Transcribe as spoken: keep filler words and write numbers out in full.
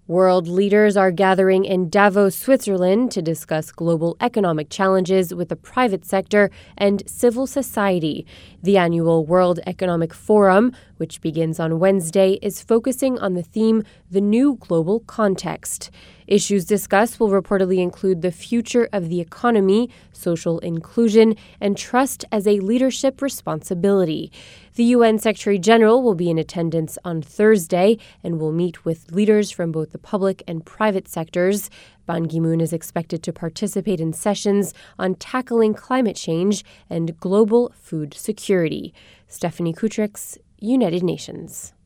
World leaders are gathering in Davos, Switzerland to discuss global economic challenges with the private sector and civil society. The annual World Economic Forum, which begins on Wednesday, is focusing on the theme, The New Global Context. Issues discussed will reportedly include the future of the economy, social inclusion, and trust as a leadership responsibility. The U N Secretary-General will be in attendance on Thursday and will meet with leaders from both the public and private sectors. Ban Ki-moon is expected to participate in sessions on tackling climate change and global food security. Stephanie Kutrix, United Nations.